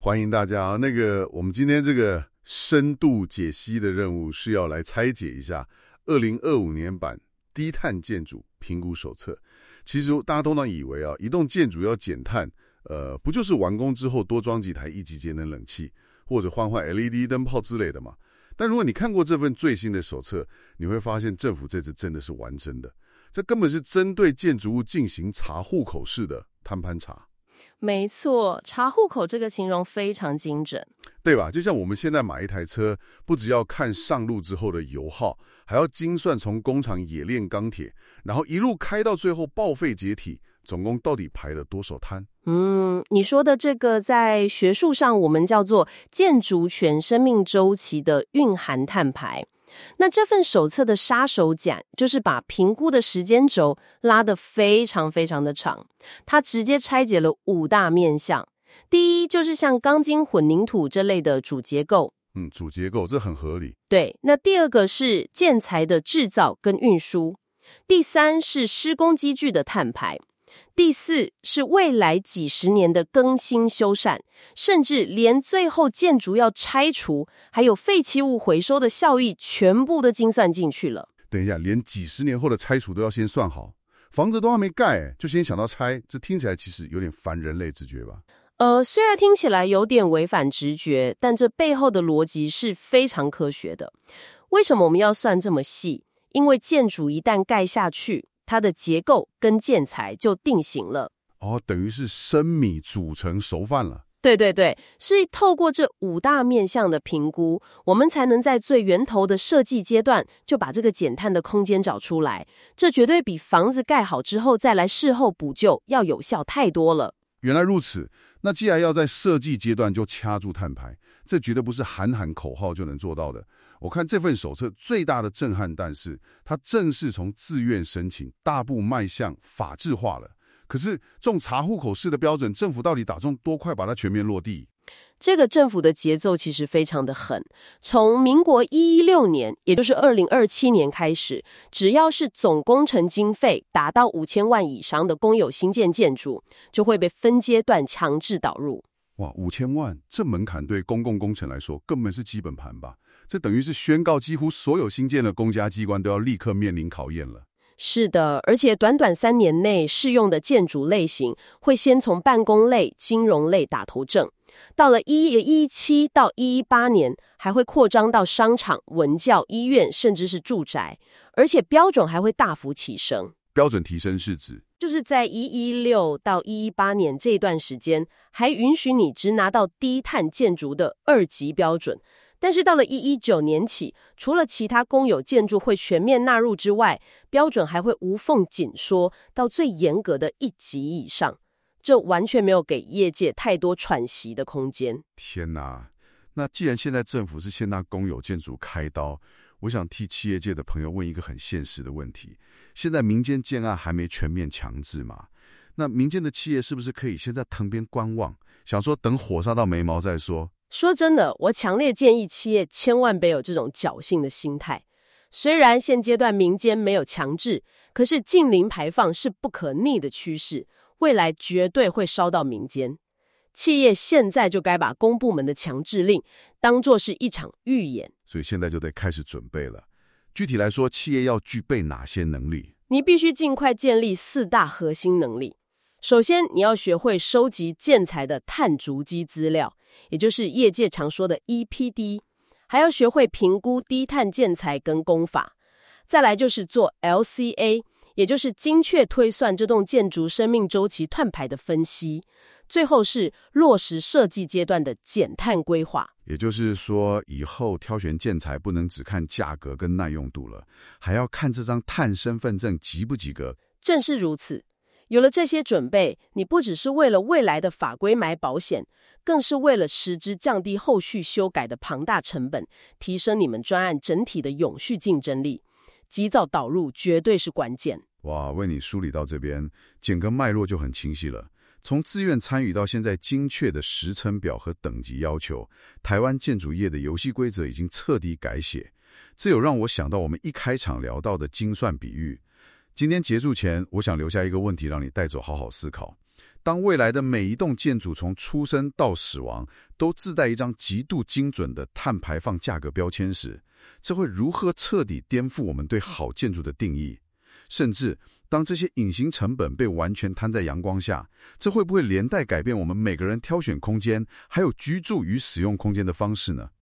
欢迎大家啊！我们今天这个深度解析的任务是要来拆解一下2025年版低碳建筑评估手册。其实大家通常以为啊，一栋建筑要减碳，不就是完工之后多装几台1级节能冷气，或者换 LED 灯泡之类的嘛？但如果你看过这份最新的手册，你会发现政府这次真的是完整的，这根本是针对建筑物进行查户口式的碳盘查。 没错，查户口这个形容非常精准， 对吧？就像我们现在买一台车，不只要看上路之后的油耗，还要精算从工厂冶炼钢铁，然后一路开到最后报废解体，总共到底排了多少碳？ 你说的这个在学术上我们叫做建筑全生命周期的蕴含碳排。那这份手册的杀手锏就是把评估的时间轴拉得非常非常的长，它直接拆解了5大面向。第一就是像钢筋混凝土这类的主结构， 主结构这很合理。 对，那第二个是建材的制造跟运输，第三是施工机具的碳排，第四是未来几十年的更新修缮，甚至连最后建筑要拆除还有废弃物回收的效益全部都精算进去了。 等一下，连几十年后的拆除都要先算好，房子都还没盖就先想到拆，这听起来其实有点反人类直觉吧？ 虽然听起来有点违反直觉，但这背后的逻辑是非常科学的。为什么我们要算这么细？因为建筑一旦盖下去，它的结构跟建材就定型了。 等于是生米煮成熟饭了。 对，是透过这5大面向的评估，我们才能在最源头的设计阶段就把这个减碳的空间找出来。这绝对比房子盖好之后再来事后补救要有效太多了。 原来如此，那既然要在设计阶段就掐住碳排，这绝对不是喊喊口号就能做到的。我看这份手册最大的震撼弹是，它正式从自愿申请大步迈向法制化了。可是这种查户口式的标准，政府到底打算多快把它全面落地？ 这个政府的节奏其实非常的狠，从民国116年，也就是2027年开始，只要是总工程经费达到5000万以上的公有新建建筑，就会被分阶段强制导入。 哇，5000万，这门槛对公共工程来说根本是基本盘吧？这等于是宣告几乎所有新建的公家机关都要立刻面临考验了。 是的，而且短短3年内适用的建筑类型会先从办公类、金融类打头阵，到了117到118年还会扩张到商场、文教、医院，甚至是住宅，而且标准还会大幅提升。 标准提升是指就是在116到118年这段时间，还允许你只拿到低碳建筑的2级标准。但是到了119年起，除了其他公有建筑会全面纳入之外，标准还会无缝紧缩到最严格的1级以上，这完全没有给业界太多喘息的空间。 天哪！那既然现在政府是先拿公有建筑开刀，我想替企业界的朋友问一个很现实的问题：现在民间建案还没全面强制嘛？那民间的企业是不是可以先在藤边观望，想说等火烧到眉毛再说？ 说真的，我强烈建议企业千万别有这种侥幸的心态。虽然现阶段民间没有强制，可是近零排放是不可逆的趋势，未来绝对会烧到民间。企业现在就该把公部门的强制令当作是一场预演， 所以现在就得开始准备了。具体来说，企业要具备哪些能力？ 你必须尽快建立4大核心能力。首先，你要学会收集建材的碳足迹资料，也就是业界常说的 EPD， 还要学会评估低碳建材跟工法。再来就是做 LCA， 也就是精确推算这栋建筑生命周期碳排的分析。最后是落实设计阶段的减碳规划。 也就是说，以后挑选建材不能只看价格跟耐用度了，还要看这张碳身份证及不及格。 正是如此。有了这些准备，你不只是为了未来的法规买保险，更是为了实质降低后续修改的庞大成本，提升你们专案整体的永续竞争力。及早导入绝对是关键。 哇，为你梳理到这边，整个脉络就很清晰了。从自愿参与到现在精确的时程表和等级要求，台湾建筑业的游戏规则已经彻底改写。这有让我想到我们一开场聊到的精算比喻。今天结束前，我想留下一个问题让你带走好好思考。 当未来的每一栋建筑从出生到死亡都自带一张极度精准的碳排放价格标签时，这会如何彻底颠覆我们对好建筑的定义？甚至当这些隐形成本被完全摊在阳光下，这会不会连带改变我们每个人挑选空间，还有居住与使用空间的方式呢？